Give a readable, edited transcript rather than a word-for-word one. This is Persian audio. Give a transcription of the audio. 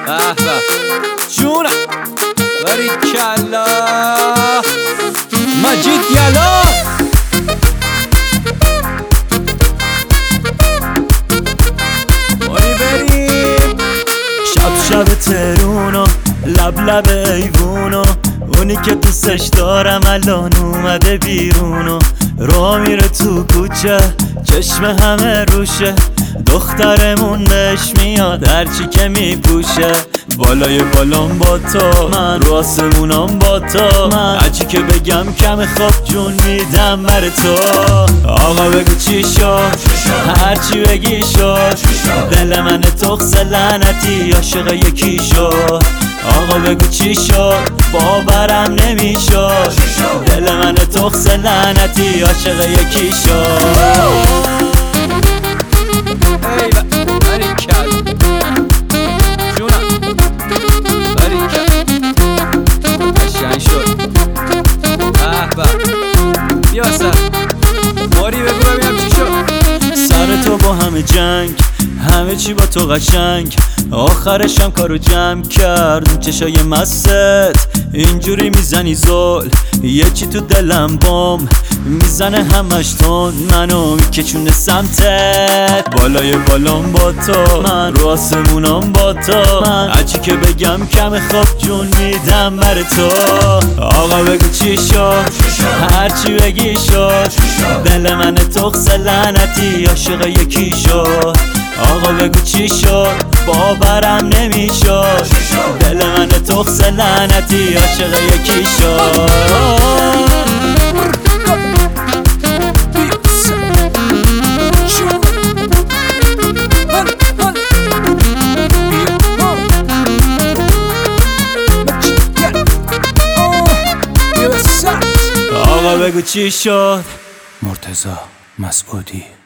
جونم باریکلا مجید یلا باری بریم شب ترونو لب ایوونو اونی که دوستش دارم الان اومده بیرونو راه میره تو کوچه چشم همه روشه دخترمون بهش میاد هرچی که میپوشه بالای بالام با تو من رو آسمونام با تو من هرچی که بگم کم خواب جون میدم بر تو آقا بگو چی شد هرچی بگی شد دل من تخص لعنتی عاشق یکی شد آقا بگو چی شد باورم نمیشد دل من تخص لعنتی عاشق یکی شد سر تو با همه جنگ همه چی با تو قشنگ آخرشم کارو جمع کرد چشای مستت اینجوری میزنی زل یه چی تو دلم بام میزنه همش تون منو میکشونه سمتت بالای بالام با تو من رو آسمونام با تو من هرچی که بگم کم خواب جون میدم بر تو آقا بگو چی شد هرچی بگی شد دل من تخص لعنتی عاشق یکی شد آقا بگو چی شد باورم نمیشد دل من تخص لعنتی عاشق یکی شد آقا بگو چی شد مرتضی مسعودی